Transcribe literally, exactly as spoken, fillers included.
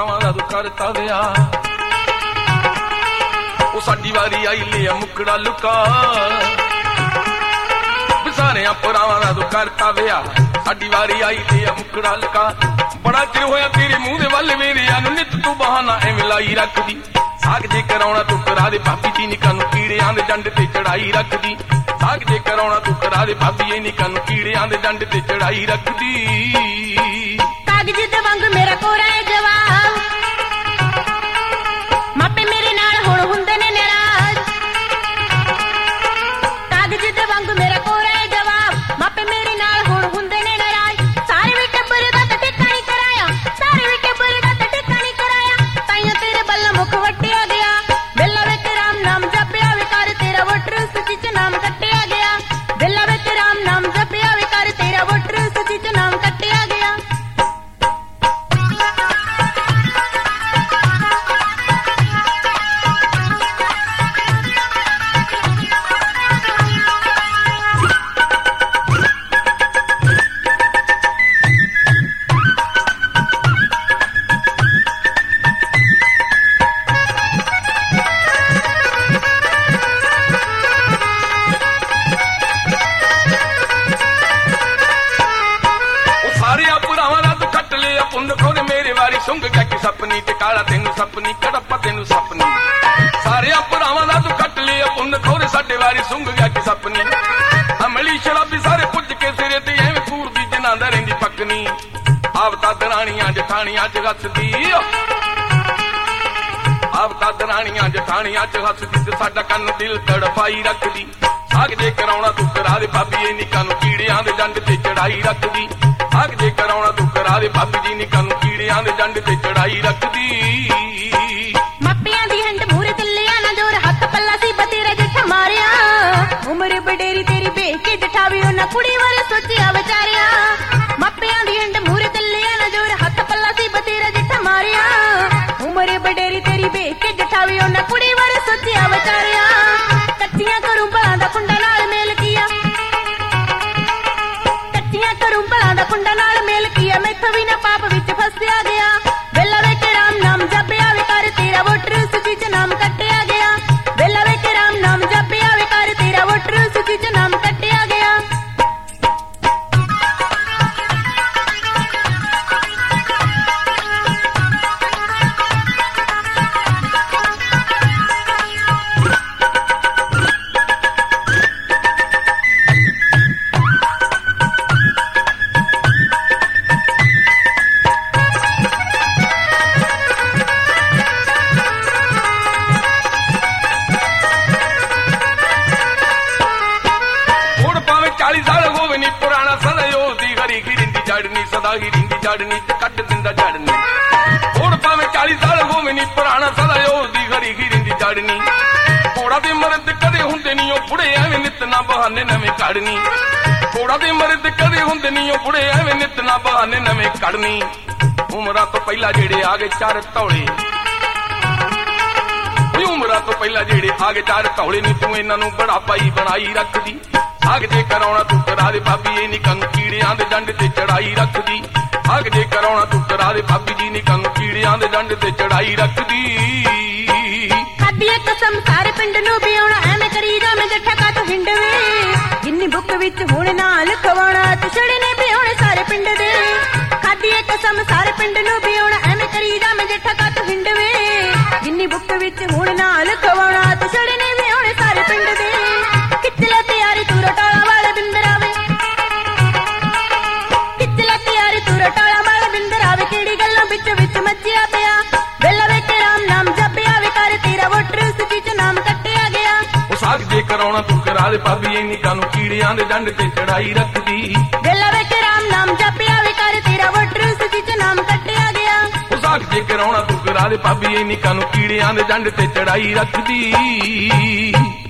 ਭਰਾਵਾਂ ਦਾ ਤੂੰ ਕਰਤਾ ਵਿਆਹ। ਉਹ ਸਾਡੀ ਵਾਰੀ ਆਈ ਲਿਆ ਮੁਕੜਾ ਲੁਕਾ, ਸਾਰਿਆਂ ਭਰਾਵਾਂ ਦਾ ਤੂੰ ਕਰਤਾ ਵਿਆਹ। ਸਾਡੀ ਵਾਰੀ ਆਈ ਲਿਆ ਮੁਕੜਾ ਲੁਕਾ, ਬੜਾ ਚਿਰ ਹੋਇਆ ਤੇਰੇ ਮੂੰਹ ਦੇ ਵੱਲ ਵੇਰਿਆਂ ਨੂੰ, ਨਿੱਤ ਤੂੰ ਬਹਾਨਾ ਐਵੇਂ ਲਾਈ ਰੱਖਦੀ। ਸਾਗ ਜੇ ਕਰਾਉਣਾ ਤੂੰ ਕਰਾ ਦੇ ਭਾਬੀ ਜੀ ਨਿੱਕਾਂ ਨੂੰ, ਕੀੜਿਆਂ ਦੇ ਜੰਡ ਤੇ ਚੜਾਈ ਰੱਖਦੀ। ਸਾਗ ਜੇ ਕਰਾਉਣਾ ਤੂੰ ਕਰਾ ਦੇ ਭਾਬੀ ਇਹ ਨਿੱਕਾਂ ਨੂੰ, ਕੀੜਿਆਂ ਦੇ ਜੰਡ ਤੇ ਚੜਾਈ ਰੱਖਦੀ। ਕਾਗਜ਼ ਦੇ ਵਾਂਗ ਮੇਰਾ ਕੋਰਾ ਹੈ ਜਵਾਬ, ਮਾਪੇ ਮੇਰੇ ਨਾਲ ਹੁਣ ਹੁੰਦੇ ਨੇ ਨਾਰਾਜ਼। ਕਾਗਜ਼ ਦੇ ਵਾਂਗ ਮੇਰਾ ਕੋਰਾ ਹੈ ਜਵਾਬ, ਮਾਪੇ ਮੇਰੇ ਨਾਲ ਹੁਣ ਹੁੰਦੇ ਨੇ ਨਾਰਾਜ਼। ਸਾਰੇ ਵੀ ਟੱਬਰ ਦਾ ਤਾਂ ਟਿੱਕਾ ਨਹੀਂ ਕਰਾਇਆ, ਸਾਰੇ ਵੀ ਟੱਬਰ ਦਾ ਤਾਂ ਟਿੱਕਾ ਨਹੀਂ ਕਰਾਇਆ। ਤਾਈਓ ਤੇਰੇ ਬੱਲਾ ਮੁਖ ਵੱਟਿਆ ਗਿਆ, ਬੇਲਾ ਵਿੱਚ ਰਾਮ ਨਾਮ ਜਪਿਆ ਵੇ ਕਰ ਤੇਰਾ ਵੋਟਰ ਸੱਚੀ ਚ ਨਾਮ ਕੱਟਿਆ ਗਿਆ। ਬੇਲਾ ਵਿੱਚ ਰਾਮ ਨਾਮ ਜਪਿਆ ਵੇ ਕਰ ਤੇਰਾ ਵੋਟਰ ਸੱਚੀ ਚ ਨਾਮ ਕੱਟਿਆ ਗਿਆ। ਸੁੰਘ ਗਿਆ ਕਿ ਸਪਨੀ ਤੇ ਕਾਲਾ ਤੈਨੂੰ ਸਪਨੀ, ਕੜਪਾ ਤੈਨੂੰ ਸਪਨੀ। ਸਾਰਿਆਂ ਭਰਾਵਾਂ ਦਾ ਤੂੰ ਕੱਟ ਲਿਆ ਪੁੰਨ ਖੋਰੇ, ਸਾਡੇ ਵਾਰੀ ਸੁੰਘ ਗਿਆ ਕਿ ਸਪਨੀ। ਅਮਲੀ ਸ਼ਰਾਬੀ ਸਾਰੇ ਪੁੱਜ ਕੇ ਸਿਰੇ ਤੇ ਐਵੇਂ ਪੂਰ ਦੀ ਜਨਾਂ ਦਾ ਰਹਿੰਦੀ ਪੱਕਨੀ। ਆਪ ਤਾਂ ਦਰਾਣੀਆਂ ਜਠਾਣੀਆਂ ਚ ਹੱਸਦੀ, ਆਪ ਤਾਂ ਦਰਾਣੀਆਂ ਜਠਾਣੀਆਂ ਚ ਹੱਸਦੀ ਤੇ ਸਾਡਾ ਕੰਨ ਦਿਲ ਤੜਫਾਈ ਰੱਖਦੀ। ਸਾਗ ਜੇ ਕਰਾਉਣਾ ਤੂੰ ਕਰਾ ਦੇ ਭਾਬੀ ਇਹ ਨਿੱਕਾਂ ਨੂੰ, ਕੀੜਿਆਂ ਦੇ ਜੰਡ ਤੇ ਚੜਾਈ ਰੱਖਦੀ। ਸਾਗ ਜੇ ਕਰਾਉਣਾ ਤੂੰ ਕਰਾ ਦੇ ਭਾਬੀ ਜੀ ਨਿੱਕਾਂ ਨੂੰ, ਕੀੜਿਆਂ ਦੇ ਜੰਡ ਤੇ ਚੜਾਈ ਰੱਖਦੀ। ਮਾਪਿਆਂ ਦੀ ਹੰਡ ਮੂਰੇ ਚੱਲਿਆ ਨਾ ਜੋਰ, ਹੱਥ ਪੱਲਾ ਸੀ ਬਤੇਰਾ ਜੱਠਾ ਮਾਰਿਆ। ਉਮਰ ਬਡੇਰੀ ਤੇਰੀ ਵੇਖ ਕੇ ਜਠਾਵੀ ਉਹਨਾਂ ਕੁੜੀ ਬਾਰੇ ਸੋਚਿਆ ਵਿਚਾਰਿਆ। ਮਾਪਿਆਂ ਦੀ ਹੰਡ ਮੂਰੇ ਚੱਲਿਆ ਨਾ ਜੋਰ, ਹੱਥ ਪੱਲਾ ਸੀ ਬਤੇਰਾ ਜੱਠਾ ਮਾਰਿਆ। ਉਮਰ ਬਡੇਰੀ ਤੇਰੀ ਵੇਖ ਕੇ ਜਠਾਵੀ ਉਹਨਾਂ ਕੁੜੀ ਬਾਰੇ ਸੋਚਿਆ ਵਿਚਾਰਿਆ। ਕੱਚੀਆਂ ਕਰੂੰ ਭਲਾਂ ਦਾ ਕੁੰਡਾ ਨਾਲ ਮੇਲ ਕੀਆ, ਕੱਚੀਆਂ ਕਰੂੰ ਭਲਾਂ ਦਾ ਕੁੰਡਾ ਨਾਲ ਮੇਲ ਕੀਆ। ਮੈਥੋਂ ਵੀ ਨਾ ਪਾਪ ਵਿੱਚ ਫਸਿਆ ਗਿਆ, ਵੇਲਾ ਵਿੱਚ ਰਾਮ ਨਾਮ ਜਪਿਆ ਵੇ ਕਰ ਤੇਰਾ ਵੋਟਰ ਸੂਚੀ ਚ ਨਾਮ ਕੱਟਿਆ ਗਿਆ। ਵੇਲਾ ਵਿੱਚ ਰਾਮ ਨਾਮ ਜਪਿਆ ਵੇ ਕਰ ਤੇਰਾ ਵੋਟਰ ਸੂਚੀ ਚ ਨਾਮ ਕੱਟਿਆ ਗਿਆ। ਚਾਲੀ ਸਾਲ ਹੋਵੇ ਨੀ ਪੁਰਾਣਾ ਸਦਾ ਦੀ ਹਰੀ ਗਿਰਿੰਦੀ ਜੜਨੀ, ਸਦਾ ਹੀ ਰਿੰਦੀ ਜੜਨੀ ਤੇ ਕੱਟ ਦਿੰਦਾ ਜੜਨੀ। ਹੁਣ ਭਾਵੇਂ ਚਾਲੀ ਸਾਲ ਹੋਵੇ ਨੀ ਪੁਰਾਣਾ ਸਦਾ ਦੀ ਹਰੀ ਗਿਰਿੰਦੀ ਜੜਨੀ। ਘੋੜਾ ਦੇ ਮਰਦ ਕਦੇ ਹੁੰਦੇ ਨੀ ਉਹ ਬੁੜੇ ਐਵੇਂ ਨਿਤ ਨਾ ਬਹਾਨੇ ਨਵੇਂ ਕੱਢਨੀ। ਘੋੜਾ ਦੇ ਮਰਦ ਕਦੇ ਹੁੰਦੇ ਨੀ ਉਹ ਬੁੜੇ ਐਵੇਂ ਨਿਤ ਨਾ ਬਹਾਨੇ ਨਵੇਂ ਕੱਢਨੀ। ਉਮਰਾਂ ਤੋਂ ਪਹਿਲਾਂ ਜਿਹੜੇ ਆ ਗਏ ਚਾਰ ਧੌਲੇ, ਉਮਰਾਂ ਤੋਂ ਪਹਿਲਾਂ ਜਿਹੜੇ ਆ ਗਏ ਚਾਰ ਧੌਲੇ ਨੀ ਤੂੰ ਇਹਨਾਂ ਨੂੰ ਬੜਾ ਪਾਈ ਬਣਾਈ ਰੱਖਦੀ। ਸਾਗ ਜੇ ਕਰਾਉਣਾ ਤੂੰ ਕਰਾ ਦੇ ਭਾਬੀ ਇਹ ਨਿੱਕਾਂ ਨੂੰ, ਕੀੜਿਆਂ ਦੇ ਜੰਡ ਤੇ ਚੜਾਈ ਰੱਖਦੀ। ਸਾਗ ਜੇ ਕਰਾਉਣਾ ਤੂੰ ਕਰਾ ਦੇ ਭਾਬੀ ਜੀ ਨਿੱਕਾਂ ਨੂੰ, ਕੀੜਿਆਂ ਦੇ ਜੰਡ ਤੇ ਚੜਾਈ ਰੱਖਦੀ। ਖਾਦੀ ਕਸਮ ਸਾਰੇ ਪਿੰਡ ਨੂੰ ਬਿਆਉਣਾ, ਐਵੇਂ ਕਰੀ ਜਾਵੇਂ ਜੱਠਾ ਕਾ ਤੂੰ ਹਿੰਡ ਵੇ। ਜਿੰਨੀ ਬੁੱਕ ਵਿੱਚ ਹੁਣ ਨਾ ਲਿਖਵਾਉਣਾ, ਤੁਛੜੇ ਨੇ ਬਿਆਉਣੇ ਸਾਰੇ ਪਿੰਡ ਦੇ। ਖਾਦੀ ਕਸਮ ਸਾਰੇ ਪਿੰਡ ਨੂੰ ਬਿਆਉਣਾ, ਐਵੇਂ ਕਰੀ ਜਾਵੇਂ ਜੱਠਾ ਕਾ ਤੂੰ ਹਿੰਡ ਵੇ। ਜਿੰਨੀ ਬੁੱਕ ਵਿੱਚ ਹੁਣ ਨਾ ਲਿਖਵਾਉਣਾ, ਤੁਛੜੇ ਨੇ ਬਿਆਉਣੇ ਸਾਰੇ ਪਿੰਡ ਦੇ। ਖਿੱਚ ਲੈ ਤਿਆਰੀ ਤੂੰ ਰਟਾਲਾ ਵਾਲੇ ਬਿੰਦਰਾ ਵੇ, ਖਿੱਚ ਲੈ ਤਿਆਰੀ ਤੂੰ ਰਟਾਲਾ ਵਾਲੇ ਬਿੰਦਰਾ ਵੇ। ਕਿਹੜੀ ਗੱਲਾਂ ਵਿੱਚ ਵਿੱਚ ਮੱਚਿਆ ਪਿਆ, ਵੇਲਾ ਵਿੱਚ ਰਾਮ ਨਾਮ ਜਪਿਆ ਵੇ ਕਰ ਤੇਰਾ ਵੋਟਰ ਸੂਚੀ ਚ ਨਾਮ ਕੱਟਿਆ ਗਿਆ। ਉਹ ਸਾਗ ਜੇ ਕਰਾਉਣਾ ਤੂੰ ਕਰਾ ਦੇ ਭਾਬੀ ਇਹ ਨਿੱਕਾਂ ਨੂੰ, ਕੀੜਿਆਂ ਦੇ ਜੰਡ ਤੇ ਚੜਾਈ ਰੱਖਦੀ। ਵੇਲਾ ਵਿੱਚ ਰਾਮ ਨਾਮ ਜਪਿਆ ਵੇ ਕਰ ਤੇਰਾ ਵੋਟਰ ਸੂਚੀ ਚ ਨਾਮ ਕੱਟਿਆ ਗਿਆ। ਉਹ ਸਾਗ ਜੇ ਕਰਾਉਣਾ ਤੂੰ ਕਰਾ ਦੇ ਭਾਬੀ ਇਹ ਨਿੱਕਾਂ ਨੂੰ, ਕੀੜਿਆਂ ਦੇ ਜੰਡ ਤੇ ਚੜਾਈ ਰੱਖਦੀ।